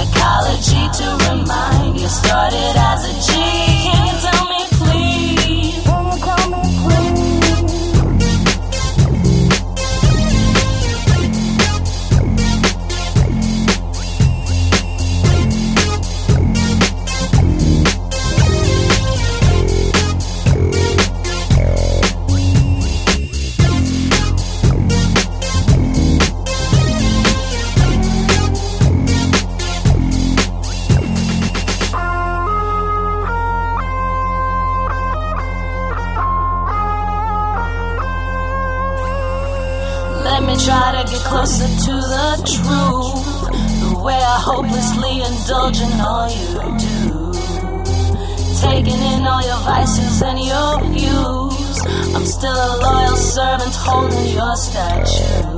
psychology to remind you started as a G. Can you tell me please? Can you tell me Let me try to get closer to the truth, the way I hopelessly indulge in all you do, taking in all your vices and your views. I'm still a loyal servant holding your statue.